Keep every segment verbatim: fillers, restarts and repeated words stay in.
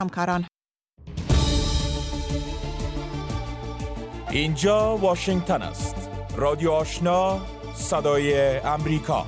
همکاران. اینجا واشنگتن است. رادیو آشنا، صدای امریکا.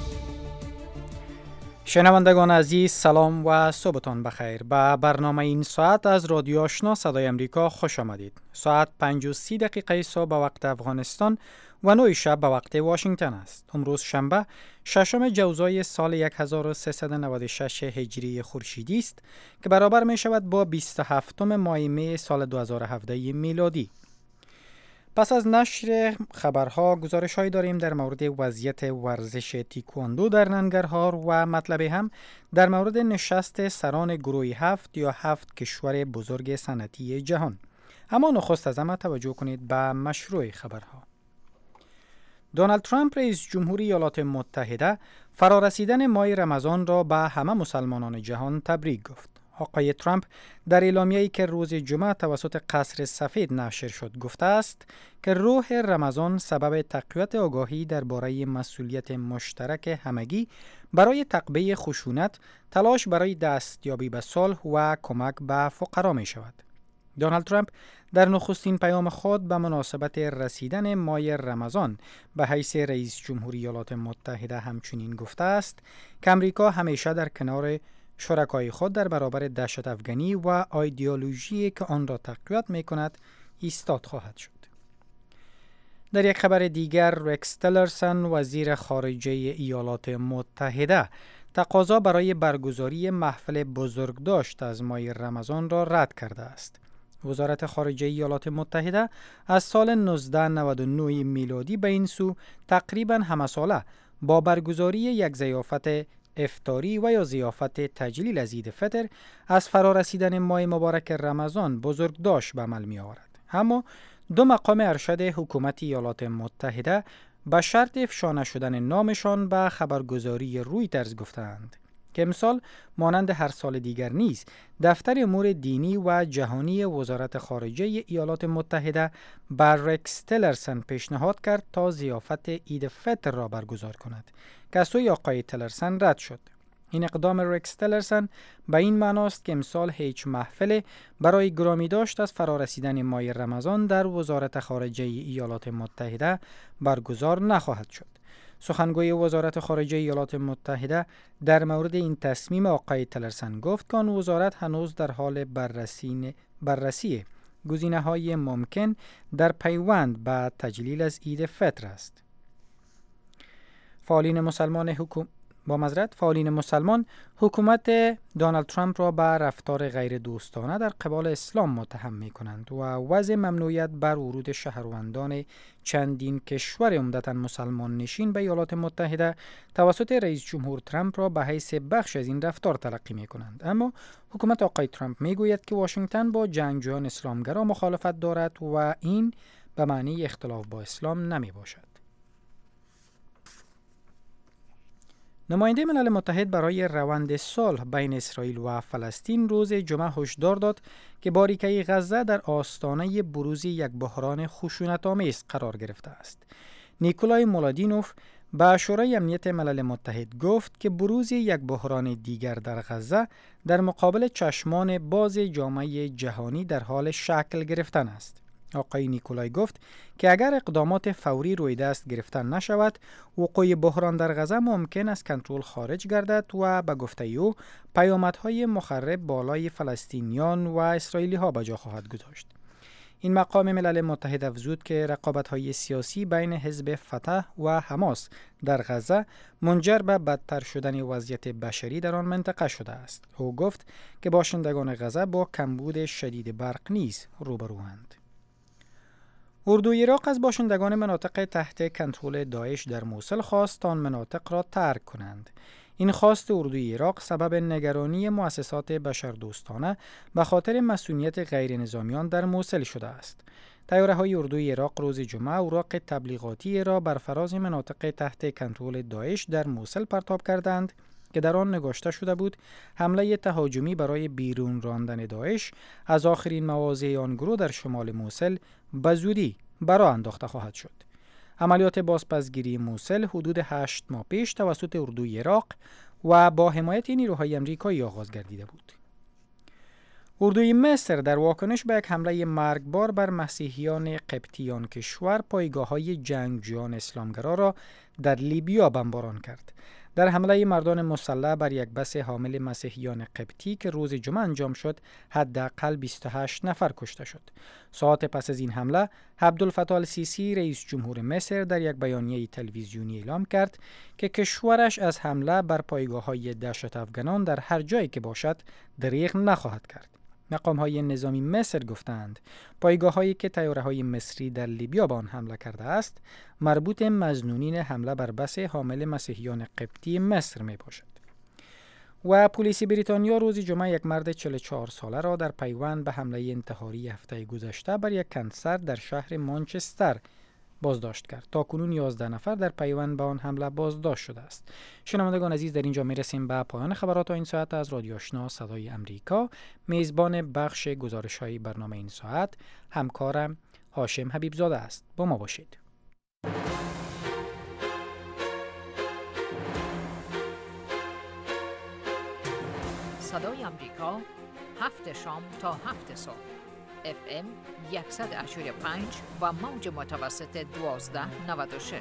شنوندگان عزیز، سلام و صبحتان بخیر. به برنامه این ساعت از رادیو آشنا صدای امریکا خوش آمدید. ساعت پنج و سی دقیقه صبح به وقت افغانستان و نه شب به وقت واشنگتن است. امروز شنبه ششم جوزای سال هزار و سیصد و نود و شش هجری خورشیدی است که برابر می شود با بیست و هفتم ماه می سال دو هزار و هفده میلادی. پس از نشر خبرها گزارش‌هایی داریم در مورد وضعیت ورزش تیکواندو در ننگرهار و مطلب هم در مورد نشست سران گروه هفت یا هفت کشور بزرگ صنعتی جهان. اما نخست از همه توجه کنید به مشروع خبرها. دونالد ترامپ رئیس جمهوری ایالات متحده فرارسیدن ماه رمضان را به همه مسلمانان جهان تبریک گفت. آقای ترامپ در اعلامیه‌ای که روز جمعه توسط قصر سفید نشر شد گفته است که روح رمضان سبب تقویت آگاهی درباره مسئولیت مشترک همگی برای تقویت خشونت، تلاش برای دستیابی به صلح و کمک به فقرا می شود. دونالد ترامپ در نخستین پیام خود به مناسبت رسیدن ماه رمضان به حیث رئیس جمهوری ایالات متحده همچنین گفته است که امریکا همیشه در کنار شرکای خود در برابر دهشت افغانی و ایدئولوژی که آن را تقویت می کند ایستاد خواهد شد. در یک خبر دیگر، رکس تیلرسن وزیر خارجه ایالات متحده تقاضا برای برگزاری محفل بزرگداشت از ماه رمضان را رد کرده است. وزارت خارجه ایالات متحده از سال نوزده نود و نه میلادی به این سو تقریباً همه ساله با برگزاری یک ضیافت افطاری و یا ضیافت تجلیل از عید فطر از فرارسیدن ماه مبارک رمضان بزرگداشت به عمل می آورد. اما دو مقام ارشد حکومت ایالات متحده به شرط افشا نشدن نامشان به خبرگزاری رویترز گفتند که امسال مانند هر سال دیگر نیز دفتر امور دینی و جهانی وزارت خارجه ایالات متحده بر رکس تیلرسن پیشنهاد کرد تا ضیافت عید فطر را برگزار کند که از سوی آقای تیلرسن رد شد. این اقدام رکس تیلرسن به این معناست که امسال هیچ محفل برای گرامی داشت از فرارسیدن ماه رمضان در وزارت خارجه ایالات متحده برگزار نخواهد شد. سخنگوی وزارت خارجه ایالات متحده در مورد این تصمیم آقای تیلرسن گفت که آن وزارت هنوز در حال بررسی بررسی گزینه‌های ممکن در پیوند به تجلیل از عید فطر است. فعالین مسلمان حکومت با معذرت فعالین مسلمان حکومت دونالد ترامپ را به رفتار غیر دوستانه در قبال اسلام متهم می کنند و وضع ممنوعیت بر ورود شهروندان چندین کشور عمدتاً مسلمان نشین به ایالات متحده توسط رئیس جمهور ترامپ را به حیث بخش از این رفتار تلقی می کنند. اما حکومت آقای ترامپ می گوید که واشنگتن با جنگجویان اسلامگرا مخالفت دارد و این به معنی اختلاف با اسلام نمی باشد. نماینده ملل متحد برای روند صلح بین اسرائیل و فلسطین روز جمعه هشدار داد که باریکه غزه در آستانه بروز یک بحران خشونت‌آمیز قرار گرفته است. نیکولای مولادینوف به شورای امنیت ملل متحد گفت که بروز یک بحران دیگر در غزه در مقابل چشمان باز جامعه جهانی در حال شکل گرفتن است. آقای نیکولای گفت که اگر اقدامات فوری روی دست گرفتن نشود، وقوع بحران در غزه ممکن است کنترل خارج گردد و به گفته او پیامدهای مخرب بالای فلسطینیان و اسرائیلی ها به جا خواهد گذاشت. این مقام ملل متحد افزود که رقابت‌های سیاسی بین حزب فتح و حماس در غزه منجر به بدتر شدن وضعیت بشری در آن منطقه شده است. او گفت که باشندگان غزه با کمبود شدید برق نیز روبروند. اردوی عراق از باشندگان مناطق تحت کنترل داعش در موصل خواست تا آن مناطق را ترک کنند. این خواست اردوی عراق سبب نگرانی مؤسسات بشردوستانه به خاطر مسئولیت غیر نظامیان در موصل شده است. طیاره‌های اردوی عراق روز جمعه اوراق تبلیغاتی را بر فراز مناطق تحت کنترل داعش در موصل پرتاب کردند که در آن نگاشته شده بود حمله تهاجمی برای بیرون راندن داعش از آخرین مواضع آن گروه در شمال موصل به زودی برآ انداخته خواهد شد. عملیات بازپسگیری موصل حدود هشت ماه پیش توسط اردوی عراق و با حمایت نیروهای آمریکایی آغاز گردیده بود. اردوی مصر در واکنش به یک حمله مرگبار بر مسیحیان قبطیان کشور پایگاه‌های جنگجویان اسلامگرا را در لیبیا بمباران کرد. در حمله مردان مسلح بر یک بس حامل مسیحیان قبطی که روز جمعه انجام شد، حداقل بیست و هشت نفر کشته شد. ساعت پس از این حمله، عبدالفتاح السیسی رئیس جمهور مصر در یک بیانیه تلویزیونی اعلام کرد که کشورش از حمله بر پایگاه‌های دهشت افغانان در هر جایی که باشد دریغ نخواهد کرد. مقام‌های نظامی مصر گفتند پایگاه‌هایی که طیاره‌های مصری در لیبیا به آن حمله کرده است مربوط مظنونین حمله بر بس حامل مسیحیان قبطی مصر میباشد. و پلیس بریتانیا روز جمعه یک مرد چهل و چهار ساله را در پیوند به حمله انتحاری هفته گذشته بر یک کنسرت در شهر مانچستر بازداشت کرد. تا کنون یازده نفر در پیوند به آن حمله بازداشت شده است. شنوندگان عزیز، در اینجا میرسیم به پایان خبرات این ساعت از رادیو آشنا صدای امریکا. میزبان بخش گزارش‌های برنامه این ساعت همکارم هاشم حبیبزاده است. با ما باشید. صدای امریکا، هفت شام تا هفت صبح، اف ام صد و هشت و پنج و موج متوسط دوازده نود و شش.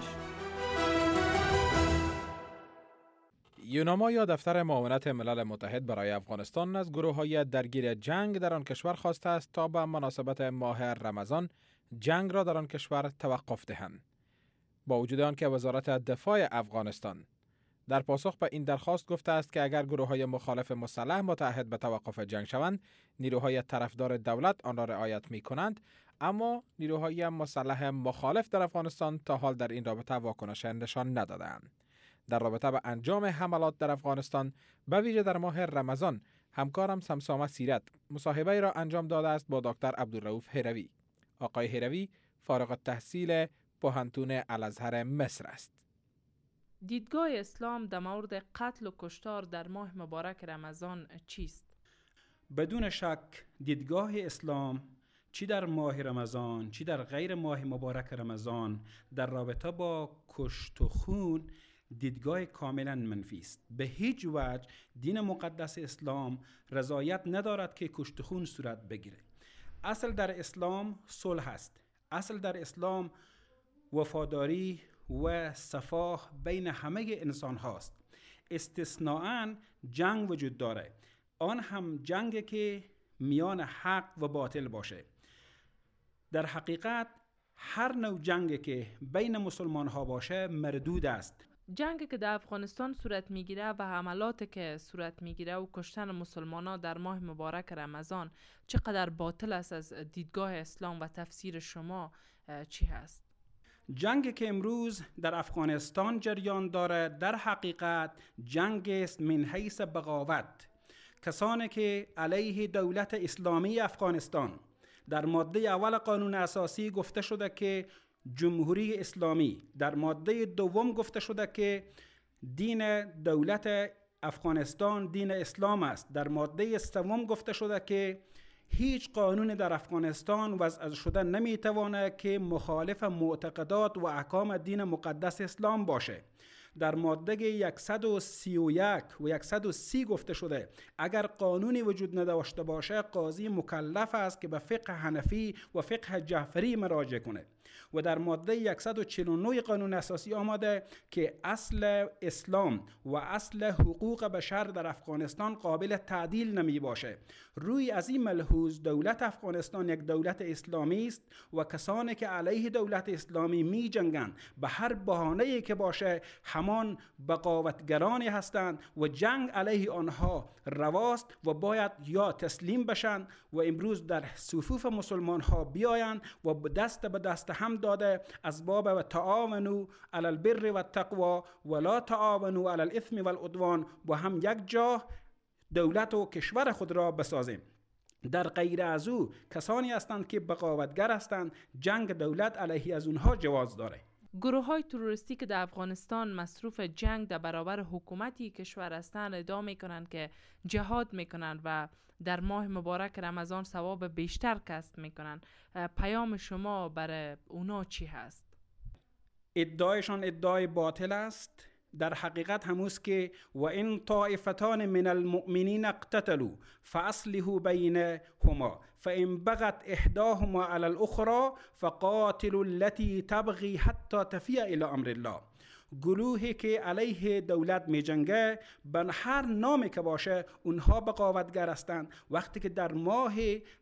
یوناما یا دفتر معاونت ملل متحد برای افغانستان از گروه‌های درگیر جنگ در آن کشور خواسته است تا به مناسبت ماه رمضان جنگ را در آن کشور توقف دهند. با وجود آنکه وزارت دفاع افغانستان در پاسخ به این درخواست گفته است که اگر گروه‌های مخالف مسلح متعهد به توقف جنگ شوند، نیروهای طرفدار دولت آن را رعایت می‌کنند، اما نیروهای مسلح مخالف در افغانستان تا حال در این رابطه واکنش نشان ندادند. در رابطه با انجام حملات در افغانستان، به ویژه در ماه رمضان، همکارم سمسامه سیرت مصاحبه را انجام داده است با دکتر عبدالرؤوف هروی. آقای هروی فارغ التحصیل پوهنتون الازهر مصر است. دیدگاه اسلام در مورد قتل و کشتار در ماه مبارک رمضان چیست؟ بدون شک دیدگاه اسلام چی در ماه رمضان چی در غیر ماه مبارک رمضان در رابطه با کشت و خون دیدگاه کاملا منفی است. به هیچ وجه دین مقدس اسلام رضایت ندارد که کشت و خون صورت بگیره. اصل در اسلام صلح است. اصل در اسلام وفاداری و صفا بین همه انسان هاست. استثناءً جنگ وجود داره، آن هم جنگی که میان حق و باطل باشه. در حقیقت هر نوع جنگی که بین مسلمان ها باشه مردود است. جنگی که در افغانستان صورت میگیره و حملاتی که صورت میگیره و کشتن مسلمان ها در ماه مبارک رمضان چقدر باطل است از دیدگاه اسلام و تفسیر شما چی هست؟ جنگی که امروز در افغانستان جریان داره در حقیقت جنگ است من حیث بغاوت. کسانی که علیه دولت اسلامی افغانستان، در ماده اول قانون اساسی گفته شده که جمهوری اسلامی، در ماده دوم گفته شده که دین دولت افغانستان دین اسلام است، در ماده سوم گفته شده که هیچ قانون در افغانستان وضع شده نمیتوانه که مخالف معتقدات و احکام دین مقدس اسلام باشه. در ماده صد و سی و یک و صد و سی گفته شده اگر قانونی وجود نداشته باشه قاضی مکلف است که به فقه حنفی و فقه جعفری مراجعه کنه. و در ماده صد و چهل و نه قانون اساسی آمده که اصل اسلام و اصل حقوق بشر در افغانستان قابل تعدیل نمی باشه. روی از این ملحوظ دولت افغانستان یک دولت اسلامی است و کسانی که علیه دولت اسلامی می جنگند به هر بهانه‌ای که باشه همان بغاوتگرانی هستند و جنگ علیه آنها رواست و باید یا تسلیم بشن و امروز در صفوف مسلمان ها بیایند و دست به دست هم داده از باب و تعاونوا علی البر و التقوا ولا تعاونوا علی الاثم والعدوان با هم یک جا دولت و کشور خود را بسازیم. در غیر از او کسانی هستند که بغاوتگر هستند، جنگ دولت علیه از اونها جواز داره. گروه های تروریستی که در افغانستان مصروف جنگ در برابر حکومتی کشور هستند ادعا میکنند که جهاد میکنند و در ماه مبارک رمضان ثواب بیشتر کسب میکنند. پیام شما برای اونا چی هست؟ ادعایشان ادعای باطل است. در حقیقت هموست که و این طائفتان من المؤمنین اقتتلوا فاصلحوا بینهما فان بغت احداهما علی الاخرى فقاتلوا التي تبغي حتی تفیء الی امر الله. گروهی که علیه دولت می جنگه به هر نامی که باشه اونها بغاوتگر هستند. وقتی که در ماه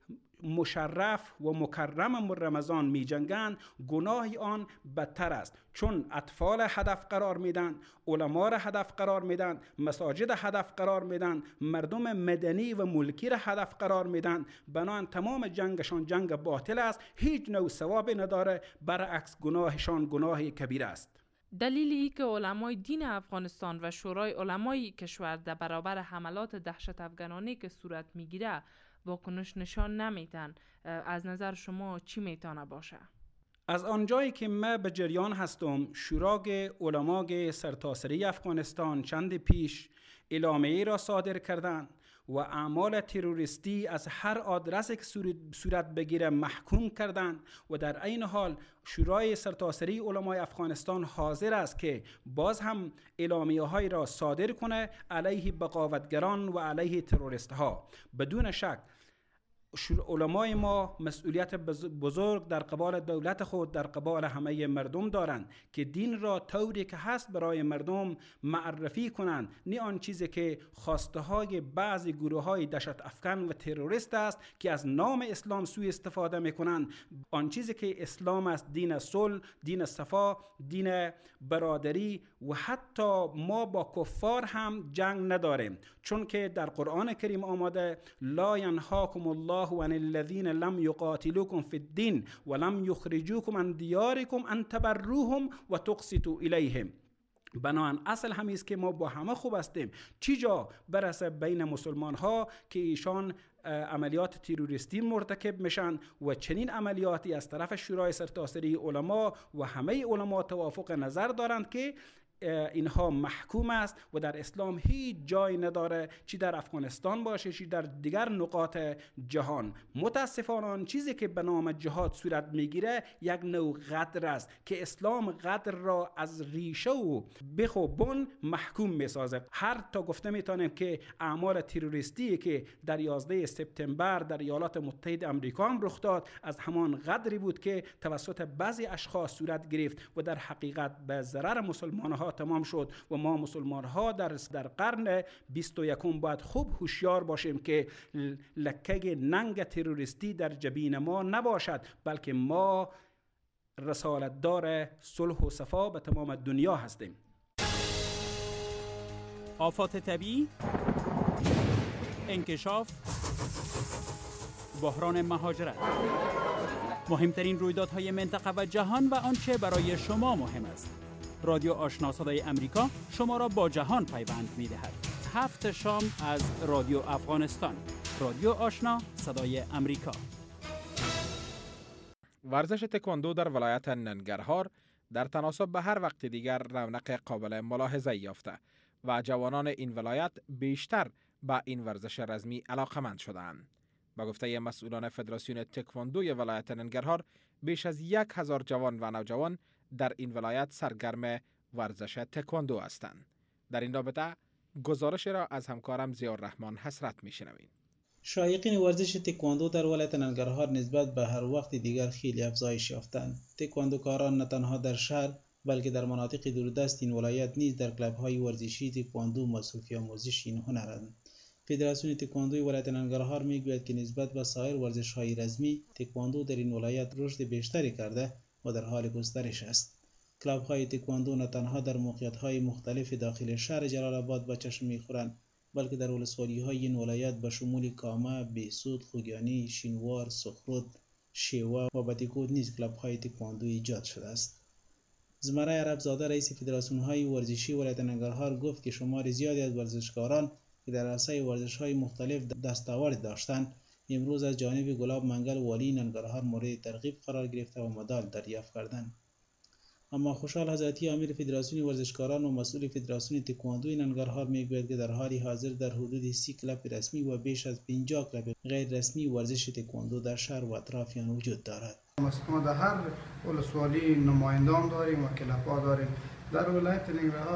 مشرف و مکرم رمضان می جنگند گناه آن بدتر است، چون اطفال هدف قرار میدن، علما را هدف قرار میدن، مساجد هدف قرار میدن، مردم مدنی و ملکی را هدف قرار میدن. بنابراین تمام جنگشان جنگ باطل است، هیچ نوع ثوابی نداره، برعکس گناهشان گناه کبیر است. دلیل ای که علمای دین افغانستان و شورای علمای کشور در برابر حملات دهشت افغانانه که صورت میگیره واکنش نشان نمیدن، از نظر شما چی میتونه باشه؟ از آنجایی که من به جریان هستم، شورای علمای سرتاسری افغانستان چند پیش اعلامیه را صادر کردند و اعمال تروریستی از هر آدرسی که صورت بگیره محکوم کردند و در عین حال شورای سرتاسری علمای افغانستان حاضر است که باز هم اعلامیه های را صادر کنه علیه بغاوتگران و علیه تروریست ها. بدون شک علمای ما مسئولیت بزرگ در قبال دولت خود، در قبال همه مردم دارند که دین را طوری که هست برای مردم معرفی کنند، نه آن چیزی که خواسته های بعضی گروه های دهشت افکن و تروریست است که از نام اسلام سوء استفاده میکنند. آن چیزی که اسلام است دین صلح، دین صفا، دین برادری و حتی ما با کفار هم جنگ نداریم، چون که در قرآن کریم آمده لا ینهاکم الله عن الذين لم يقاتلوكم في الدين ولم يخرجوكم عن دياركم ان تبروهم وتقسطوا اليهم. بنابراین اصل همیست که ما با همه خوب هستیم. چی جا برسه بین مسلمان ها که ایشان عملیات تروریستی مرتکب میشن و چنین عملیاتی از طرف شورای سرتاسری علما و همه علما توافق نظر دارند که اینها محکوم است و در اسلام هیچ جای نداره، چی در افغانستان باشه چی در دیگر نقاط جهان. متاسفانه آن چیزی که به نام جهاد صورت میگیره یک نوع غدر است که اسلام غدر را از ریشه و بخ و بن محکوم میسازه. هر تا گفته میتونیم که اعمال تروریستی که در یازده سپتامبر در ایالات متحده آمریکا هم رخ داد از همان غدری بود که توسط بعضی اشخاص صورت گرفت و در حقیقت به ضرر مسلمان ها تمام شد و ما مسلمان ها در در قرن بیست و یکم باید خوب هوشیار باشیم که لکه ننگ تروریستی در جبین ما نباشد، بلکه ما رسالت دار صلح و صفا به تمام دنیا هستیم. آفات طبیعی، انکشاف، بحران مهاجرت، مهمترین رویدادهای منطقه و جهان و آنچه برای شما مهم است. رادیو آشنا صدای امریکا شما را با جهان پیوند می دهد. هفت شام از رادیو افغانستان. رادیو آشنا صدای امریکا. ورزش تکواندو در ولایت ننگرهار در تناسب به هر وقت دیگر رونق قابل ملاحظه یافته و جوانان این ولایت بیشتر به این ورزش رزمی علاقمند شدند. با گفته مسئولان فدراسیون تکواندوی ولایت ننگرهار، بیش از یک هزار جوان و نوجوان در این ولایت سرگرم ورزش تکواندو هستند. در این رابطه گزارش را از همکارم ضیاءالرحمن حسرت میشنویم. شایقین ورزش تکواندو در ولایت ننگرهار نسبت به هر وقت دیگر خیلی افزایش یافتند. تکواندوکاران نه تنها در شهر بلکه در مناطق دوردست این ولایت نیز در کلب‌های ورزشی تکواندو مصروف آموزش این هنرند. فدراسیون تکواندوی ولایت ننگرهار میگوید که نسبت به سایر ورزش‌های رزمی تکواندو در این ولایت رشد بیشتری کرده و در حال گسترش است. کلب‌های تکواندو نه تنها در موقعیت‌های مختلف داخل شهر جلال آباد به چشم می‌خورند، بلکه در ولسوالی‌های این ولایت به شمول کامه، بهسود، خوگیانی، شینوار، سخرود، شیوا و بتیکود نیز کلب‌های تکواندو ایجاد شده است. زمره عربزاده رئیس فدراسیون‌های ورزشی ولایت ننگرهار گفت که شمار زیادی از ورزشکاران که در عرصه ورزش‌های مختلف دستاورد داشتند امروز از جانب گلاب منگل والی ننگرهار مورد ترغیب قرار گرفته و مدال دریافت کردند. اما خوشحال حضرتی امیر فدراسیون ورزشکاران و مسئول فدراسیون تکواندوی ننگرهار میگوید که در حال حاضر در حدود سی کلب رسمی و بیش از پنجاه کلب غیر رسمی ورزش تکواندو در شهر و اطراف آن وجود دارد. ما در هر ولسوالی نمایندان داریم و کلب‌ها داریم. در ولایت ننگرهار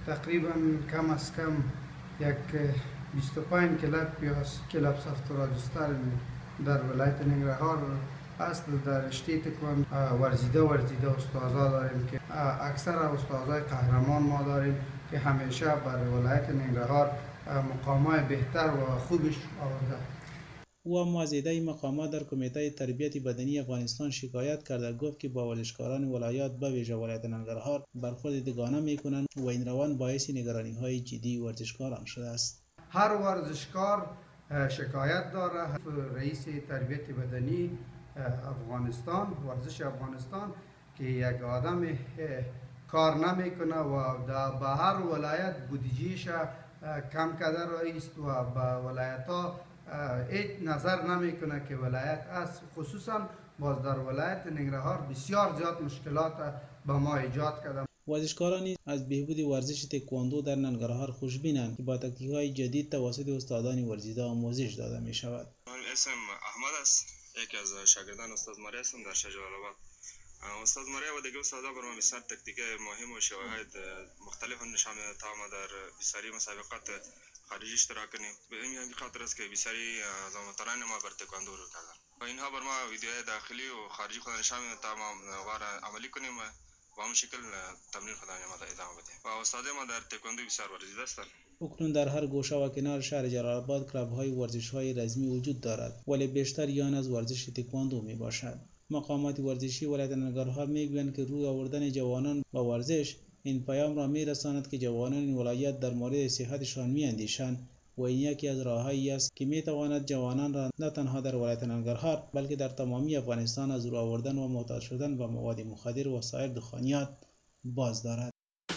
تقریبا کم از کم یک بیست و پنج کلاب یا کلاب سافت راجستر در ولایت ننگرهار است. در رشته تکواندو ورزیده ورزیده استادان داریم که اکثر استادای قهرمان ما داریم که همیشه بر ولایت ننگرهار مقامات بهتر و خوبش آورده. او اما از ایده مقامات در کمیته تربیت بدنی افغانستان شکایت کرده. گفت که با ورزشکاران ولایات به ویژه ولایت ننگرهار برخورد دوگانه میکنند و این روند باعث نگرانی های جدی ورزشکاران شده است. هر ورزشکار شکایت داره. رئیس تربیت بدنی افغانستان، ورزش افغانستان، که یک آدم کار نمیکنه و به هر ولایت بودجهش کم کرده رئیس و به ولایت ها هیچ نظر نمیکنه که ولایت است. خصوصا باز در ولایت ننگرهار بسیار زیاد مشکلات به ما ایجاد کرده. ورزشکاران از بهبود ورزش تکواندو در ننگرهار خوشبینند که با تکنیک‌های جدید توسط استادان ورزیده آموزش داده می شود. اسم احمد است، یکی از شاگردان استاد ماری هستم در شهر جلال‌آباد. استاد ماری و دیگر استادا بر ما بسیار تکتیک مهم و شواهد مختلف نشان می‌دهند تا ما در بسیاری مسابقات خارجی اشتراک کنیم. به این خاطر است که بسیاری از محترمان ما بر تکواندو رو کردن و اینها بر ما ویدیوهای داخلی و خارجی خود نشان می‌دهند تا ما وار عملی کنیم و با همون شکل تمرین خود ما ادامه بدیم. و استاد ما در تکواندو بسیار ورزیده هستند. اکنون در هر گوشه و کنار شهر جلال‌آباد کلب‌های ورزش‌های رسمی وجود دارد، ولی بیشتر آن از ورزش تکواندو میباشد. مقامات ورزشی ولایت ننگرهار میگویند که روی آوردن جوانان به ورزش این پیام را میرساند که جوانان این ولایت در مورد صحتشان میاندیشند و این یکی از راههایی است که میتواند جوانان را نه تنها در ولایت ننگرهار بلکه در تمامی افغانستان از روی آوردن و معتاد شدن به مواد مخدر و سایر دخانیات باز دارد.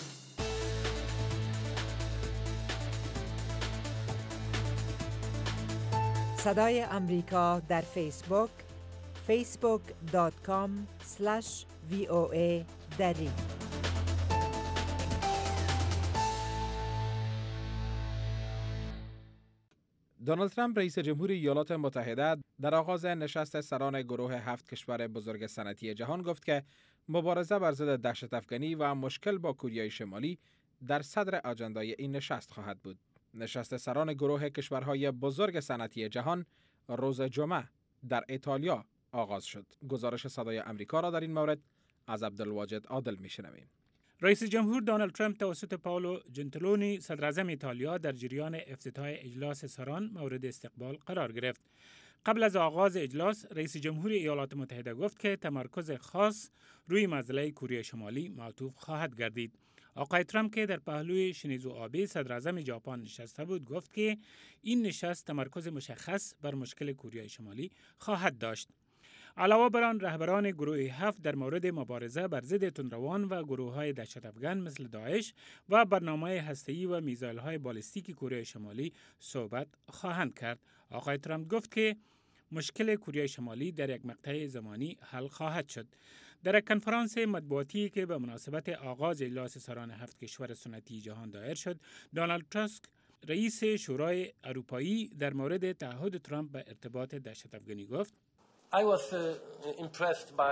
صدای امریکا در فیسبوک فیسبوک دات کام اسلش وی او ای دری. دونالد ترامپ رئیس جمهور ایالات متحده در آغاز نشست سران گروه هفت کشور بزرگ صنعتی جهان گفت که مبارزه بر ضد دهشت افکنی و مشکل با کره شمالی در صدر آجندای این نشست خواهد بود. نشست سران گروه کشورهای بزرگ صنعتی جهان روز جمعه در ایتالیا آغاز شد. گزارش صدای امریکا را در این مورد از عبدالواجد عادل میشنویم. رئیس جمهور دونالد ترامپ توسط پائولو جنتیلونی صدر اعظم ایتالیا در جریان افتتاح اجلاس سران مورد استقبال قرار گرفت. قبل از آغاز اجلاس رئیس جمهور ایالات متحده گفت که تمرکز خاص روی مسئله کره شمالی معطوف خواهد گردید. آقای ترامپ که در پهلوی شینزو آبه صدر اعظم ژاپن نشسته بود گفت که این نشست تمرکز مشخص بر مشکل کره شمالی خواهد داشت. علاوه بر آن رهبران گروه هفت در مورد مبارزه بر ضد تندروان و گروه‌های دهشت افکن مثل داعش و برنامه هسته‌ای و میزایل‌های بالستیک کره شمالی صحبت خواهند کرد. آقای ترامپ گفت که مشکل کره شمالی در یک مقطع زمانی حل خواهد شد. در یک کنفرانس مطبوعاتی که به مناسبت آغاز اجلاس سران هفت کشور صنعتی جهان دایر شد، دونالد تاسک رئیس شورای اروپایی در مورد تعهد ترامپ به ارتباط دهشت افکنی گفت: I was uh, impressed by,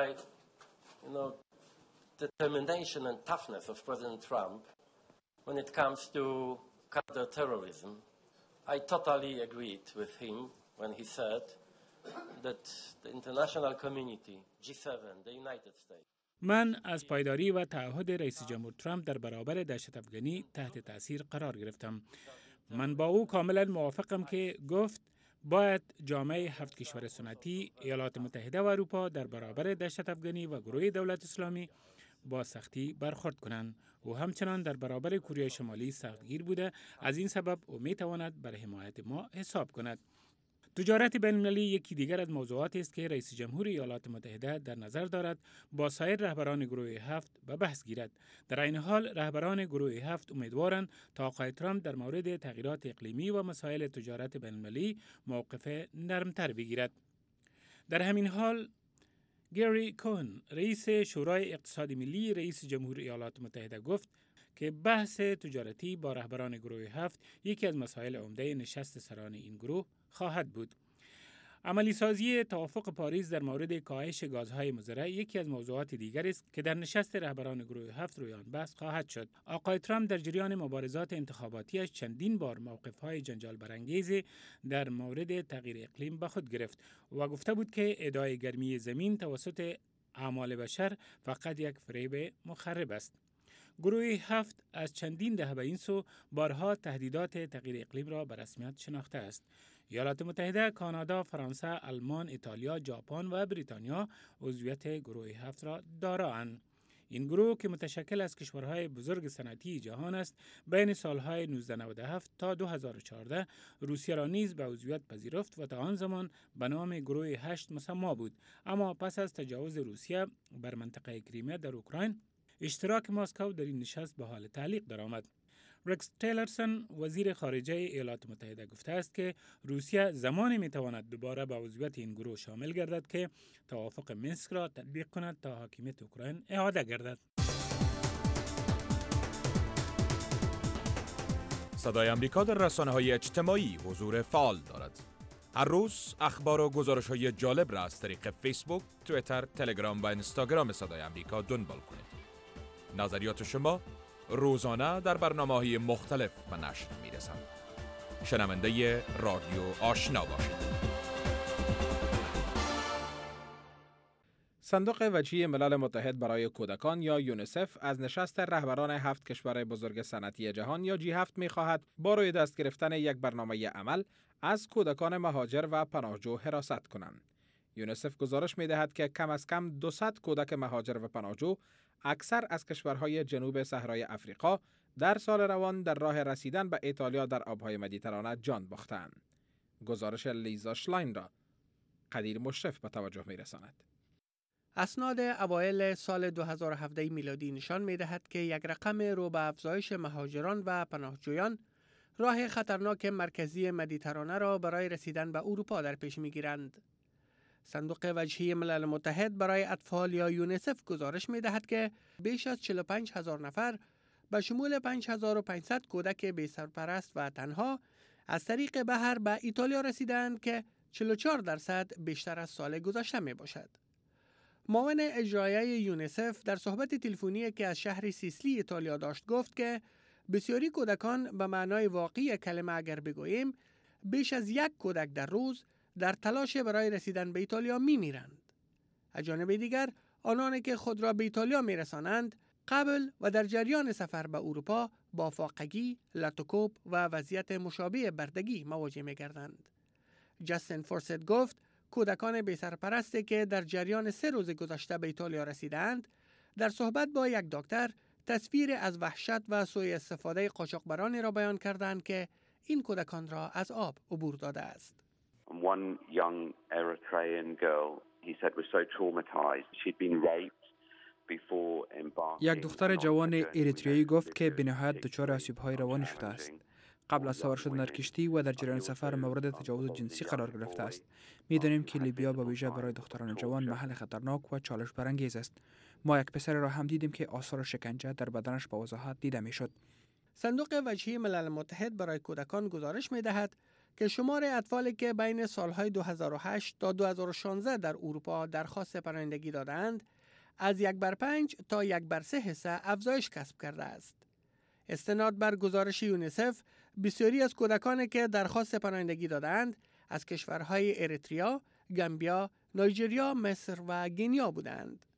you know, the determination and toughness of President Trump when it comes to counter-terrorism. I totally agreed with him when he said that the international community, G seven, the United States. من از پایداری و تعهد رئیس جمهور ترامپ در برابر دهشت افکنی تحت تاثیر قرار گرفتم. من با او کاملا موافقم که گفت باید جامعه هفت کشور صنعتی، ایالات متحده و اروپا در برابر دهشت افکنی و گروه دولت اسلامی با سختی برخورد کنند. او همچنان در برابر کره شمالی سختگیر بوده، از این سبب او می تواند بر حمایت ما حساب کند. تجارت بین المللی یکی دیگر از موضوعاتی است که رئیس جمهور ایالات متحده در نظر دارد با سایر رهبران گروه هفت به بحث گیرد. در این حال رهبران گروه هفت امیدوارند تا آقای ترامپ در مورد تغییرات اقلیمی و مسائل تجارت بین المللی موقف نرمتر بگیرد. در همین حال گری کوهن رئیس شورای اقتصاد ملی رئیس جمهور ایالات متحده گفت که بحث تجارتی با رهبران گروه هفت یکی از مسائل عمده نشست سران این گروه خواهد بود. عملی سازی توافق پاریس در مورد کاهش گازهای مضر یکی از موضوعات دیگر است که در نشست رهبران گروه هفت روی آن بحث خواهد شد. آقای ترامپ در جریان مبارزات انتخاباتیش چندین بار موقف‌های جنجال برانگیز در مورد تغییر اقلیم به خود گرفت و گفته بود که ادعای گرمی زمین توسط اعمال بشر فقط یک فریب مخرب است. گروه هفت از چندین دهه به این سو بارها تهدیدات تغییر اقلیم را به رسمیت شناخته است. ایالات متحده، کانادا، فرانسه، آلمان، ایتالیا، ژاپن و بریتانیا عضویت گروه هفت را دارند. این گروه که متشکل از کشورهای بزرگ صنعتی جهان است، بین سالهای نوزده نود و هفت تا دو هزار و چهارده روسیه را نیز به عضویت پذیرفت و تا آن زمان به نام گروه هشت مسما بود. اما پس از تجاوز روسیه بر منطقه کریمیا در اوکراین، اشتراک مسکو در این نشست به حال تعلیق درآمد. رکس تیلرسون وزیر خارجه ایالات متحده گفته است که روسیه زمانی میتواند دوباره به عضویت این گروه شامل گردد که توافق مینسک را تطبیق کند تا حاکمیت اوکراین اعاده گردد. صدای امریکا در رسانه‌های اجتماعی حضور فعال دارد. هر روز اخبار و گزارش‌های جالب را از طریق فیسبوک، توییتر، تلگرام و اینستاگرام صدای امریکا دنبال کنید. نظریات شما روزانه در برنامه‌های مختلف به نشر می‌رسند. شنونده رادیو آشنا باشید. صندوق وجهی ملل متحد برای کودکان یا یونیسف از نشست رهبران هفت کشور بزرگ صنعتی جهان یا جی هفت می‌خواهد با روی دست گرفتن یک برنامه عمل از کودکان مهاجر و پناهجو حراست کنند. یونیسف گزارش می‌دهد که کم از کم دویست کودک مهاجر و پناهجو اکثر از کشورهای جنوب صحرای افریقا در سال روان در راه رسیدن به ایتالیا در آبهای مدیترانه جان باختند. گزارش لیزا شلاین را قدیر مشرف به توجه می‌رساند. اسناد اوایل سال دو هزار و هفده میلادی نشان می‌دهد که یک رقم رو به افزایش مهاجران و پناهجویان راه خطرناک مرکزی مدیترانه را برای رسیدن به اروپا در پیش می‌گیرند. صندوق وجهی ملل متحد برای اطفال یا یونیسف گزارش می‌دهد که بیش از چهل و پنج هزار نفر به شمول پنج هزار و پانصد کودک بی سرپرست و تنها از طریق بحر به ایتالیا رسیدند که چهل و چهار درصد بیشتر از سال گذشته میباشد. معاون اجرایی یونیسف در صحبت تلفنی که از شهر سیسلی ایتالیا داشت گفت که بسیاری کودکان به معنای واقعی کلمه اگر بگوییم بیش از یک کودک در روز در تلاش برای رسیدن به ایتالیا می میرند. از جانب دیگر آنانی که خود را به ایتالیا می رسانند قبل و در جریان سفر به اروپا با فاقگی، لاتوکوب و وضعیت مشابه بردگی مواجه می گردند. جاستین فورست گفت کودکان بی سرپرستی که در جریان سه روز گذشته به ایتالیا رسیدند در صحبت با یک دکتر تصویر از وحشت و سوء استفاده قاچاقبرانی را بیان کردند که این کودکان را از آب عبور داده است. One young Eritrean girl, he said, was so traumatized. She'd been raped before embarking. یک دختر جوان اریتریایی گفت که به نهایت دچار آسیب‌های روانی شده است. قبل از سوار شدن در کشتی و در جریان سفر مورد تجاوز جنسی قرار گرفته است. می‌دانیم که لیبیا به ویژه برای دختران جوان محل خطرناک و چالش برانگیز است. ما یک پسر را هم دیدیم که آثار شکنجه در بدنش به وضاحت دیده می‌شد. صندوق وجهی ملل متحد برای کودکان گزارش می‌دهد که شمار اطفالی که بین سالهای دو هزار و هشت تا دو هزار و شانزده در اروپا درخواست پناهندگی دادند از یک بر پنج تا یک بر سه حصه افزایش کسب کرده است. استناد بر گزارش یونیسف، بسیاری از کودکانی که درخواست پناهندگی دادند از کشورهای اریتریا، گامبیا، نایجریا، مصر و گینیا بودند.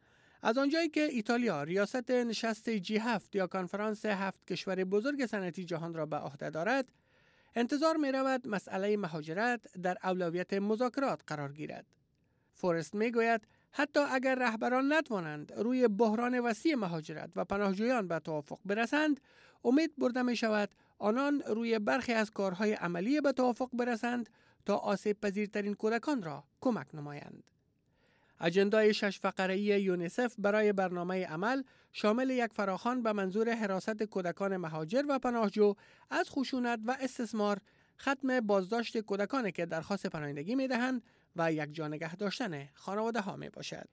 از آنجایی که ایتالیا ریاست نشست جی هفت یا کنفرانس هفت کشور بزرگ صنعتی جهان را به عهده دارد، انتظار می رود مسئله مهاجرت در اولویت مذاکرات قرار گیرد. فورست می گوید حتی اگر رهبران نتوانند روی بحران وسیع مهاجرت و پناهجویان به توافق برسند، امید برده می شود آنان روی برخی از کارهای عملی به توافق برسند تا آسیب پذیرترین کودکان را کمک نمایند. اجندای شش فقره‌ای یونیسف برای برنامه عمل شامل یک فراخوان به منظور حراست کودکان مهاجر و پناهجو از خشونت و استثمار، ختم بازداشت کودکانی که درخواست پناهندگی می‌دهند و یک جا نگه داشتن خانواده‌ها میباشد.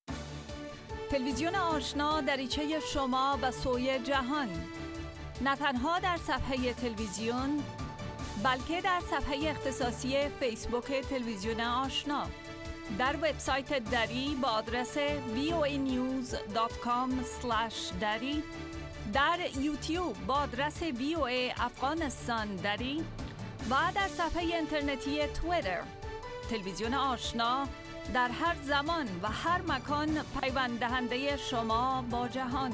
تلویزیون آشنا دریچه شما به سوی جهان، نه تنها در صفحه تلویزیون، بلکه در صفحه اختصاصی فیسبوک تلویزیون آشنا، در وبسایت دری با آدرس وی او ای نیوز دات کام اسلش دری، در یوتیوب با آدرس وی او ای افغانستان دری و در صفحه اینترنتی توییتر. تلویزیون آشنا در هر زمان و هر مکان پیوند دهنده شما با جهان.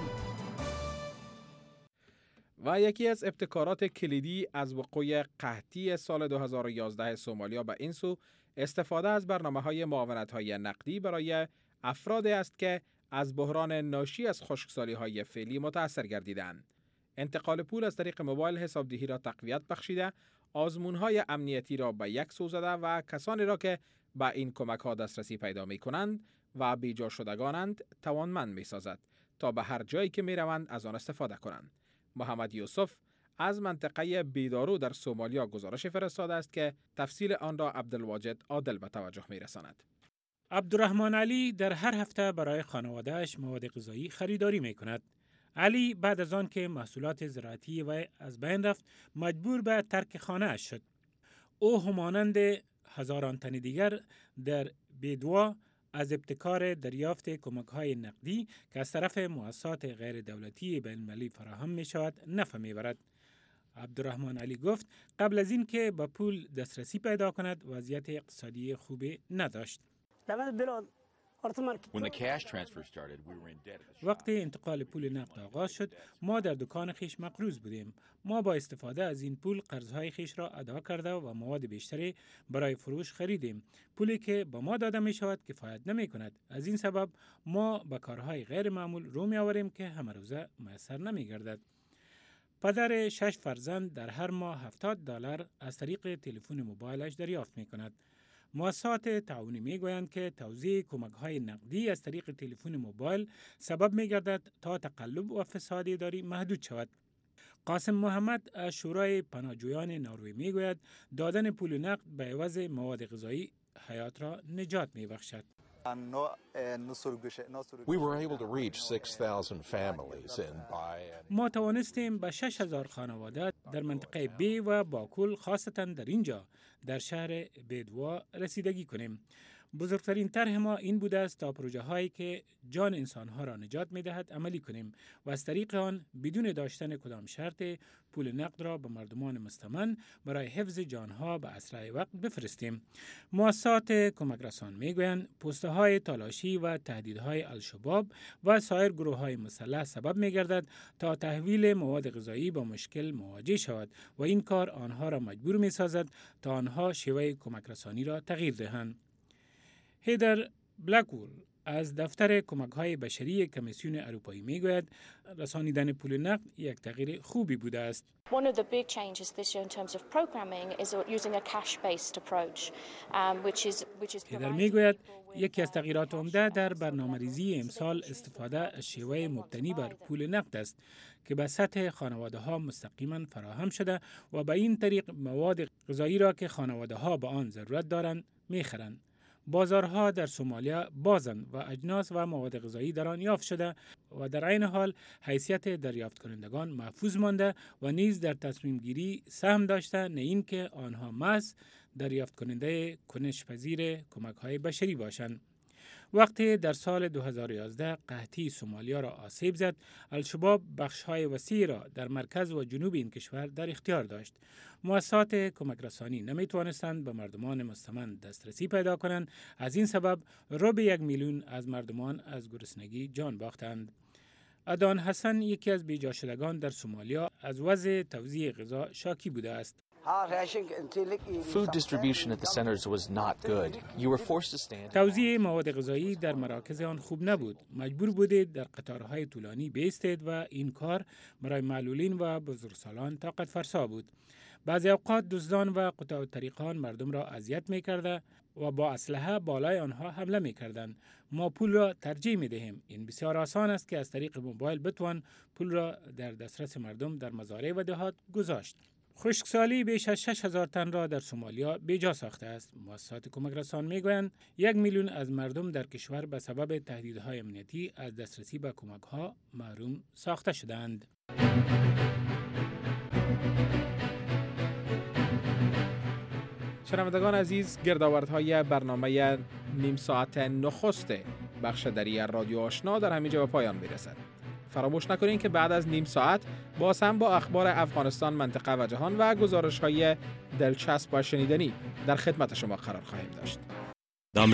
و یکی از ابتکارات کلیدی از وقوع قحطی سال دو هزار و یازده سومالیا به این سو استفاده از برنامه‌های معاونت‌های نقدی برای افرادی است که از بحران ناشی از خشکسالی‌های فعلی متأثر گردیدند. انتقال پول از طریق موبایل حسابدهی را تقویت بخشیده، آزمون‌های امنیتی را به یک سو زده و کسانی را که به این کمک‌ها دسترسی پیدا می‌کنند و بیجا شدگانند توانمند می‌سازد تا به هر جایی که می‌روند از آن استفاده کنند. محمد یوسف از منطقه بیدارو در سومالیا گزارش فرستاده است که تفصیل آن را عبدالواجد عادل به توجه می‌رساند. عبدالرحمن علی در هر هفته برای خانواده‌اش مواد غذایی خریداری می‌کند. علی بعد از آن که محصولات زراعتی و از بین رفت مجبور به ترک خانه شد. او همانند هزاران تن دیگر در بیدوا از ابتکار دریافت کمک‌های نقدی که از طرف مؤسسات غیر دولتی بین‌المللی فراهم می‌شود نفع می‌برد. عبدالرحمن علی گفت قبل از این که به پول دسترسی پیدا کند وضعیت اقتصادی خوبی نداشت. وقتی انتقال پول نقد آغاز شد ما در دکان خیش مقروض بودیم. ما با استفاده از این پول قرضهای خیش را ادا کرده و مواد بیشتری برای فروش خریدیم. پولی که با ما داده می شود کفایت نمی کند. از این سبب ما به کارهای غیر معمول رو می آوریم که همه روزه میسر نمی گردد. پدر شش فرزند در هر ماه هفتاد دلار از طریق تلفن موبایلش دریافت می کند. مؤسسات تعاونی می گویند که توزیع کمک‌های نقدی از طریق تلفن موبایل سبب می گردد تا تقلب و فساد اداری محدود شود. قاسم محمد از شورای پناهجویان نروژ می گوید دادن پول نقد به عوض مواد غذایی حیات را نجات می بخشد. ما توانستیم به شش هزار خانواده در منطقه بی و باکول خاصتاً در اینجا در شهر بیدوا رسیدگی کنیم. بزرگترین طرح ما این بوده است تا پروژه هایی که جان انسان ها را نجات می دهد عملی کنیم و از طریق آن بدون داشتن کدام شرط پول نقد را به مردمان مستمن برای حفظ جان ها به اسرع وقت بفرستیم. مؤسسات کمک رسان می گویند پوسته های تالاشی و تهدیدهای الشباب و سایر گروه های مسلح سبب می گردد تا تحویل مواد غذایی با مشکل مواجه شود و این کار آنها را مجبور می سازد تا آنها شیوه کمک رسانی را تغییر دهند. هیدر بلکول از دفتر کمک‌های بشری کمیسیون اروپایی میگوید رسانیدن پول نقد یک تغییر خوبی بوده است. One of the big changes this year in terms of programming is using a cash-based approach, um, which is which is. هیدر میگوید یکی از تغییرات عمده در برنامه‌ریزی امسال استفاده از شیوه مبتنی بر پول نقد است که به سطح خانواده‌ها مستقیما فراهم شده و به این طریق مواد غذایی را که خانواده‌ها به آن ضرورت دارند می‌خرند. بازارها در سومالیا بازند و اجناس و مواد غذایی در آن یافت شده و در عین حال حیثیت دریافت کنندگان محفوظ مانده و نیز در تصمیم گیری سهم داشته، نه اینکه آنها محض دریافت کننده کنش پذیر کمک های بشری باشند. وقتی در سال دو هزار و یازده قحطی سومالیا را آسیب زد، الشباب بخش‌های وسیع را در مرکز و جنوب این کشور در اختیار داشت. مؤسسات کمک رسانی نمی‌توانستند به مردمان مستمن دسترسی پیدا کنند. از این سبب ربع یک میلیون از مردمان از گرسنگی جان باختند. ادان حسن یکی از بیجا شدگان در سومالیا از وضع توزیع غذا شاکی بوده است. Food distribution at the centers was not good. You were forced to stand. توزیع مواد غذایی در مراکز آن خوب نبود. مجبور بودید در قطارهای طولانی بایستید و این کار برای معلولین و بزرگسالان طاقت فرسا بود. بعضی اوقات دزدان و قطاع الطریقان مردم را اذیت می‌کرده و با اسلحه بالای آنها حمله می‌کردند. ما پول را ترجیح می‌دهیم. این بسیار آسان است که از طریق موبایل بتوان پول را در دسترس مردم در مزارع و دهات گذاشت. خشکسالی بیش از شش هزار تن را در سومالیا بیجا ساخته است. مؤسسات کمک رسان میگویند یک میلیون از مردم در کشور به سبب تهدیدهای امنیتی از دسترسی به کمک‌ها محروم ساخته شدند. شنوندگان عزیز، گردآوردهای برنامه نیم ساعت نخست بخش دری رادیو آشنا در همینجا به پایان میرسد. فراموش نکنید که بعد از نیم ساعت باز هم با اخبار افغانستان، منطقه و جهان و گزارش‌های دلچسب و شنیدنی در خدمت شما قرار خواهیم داشت.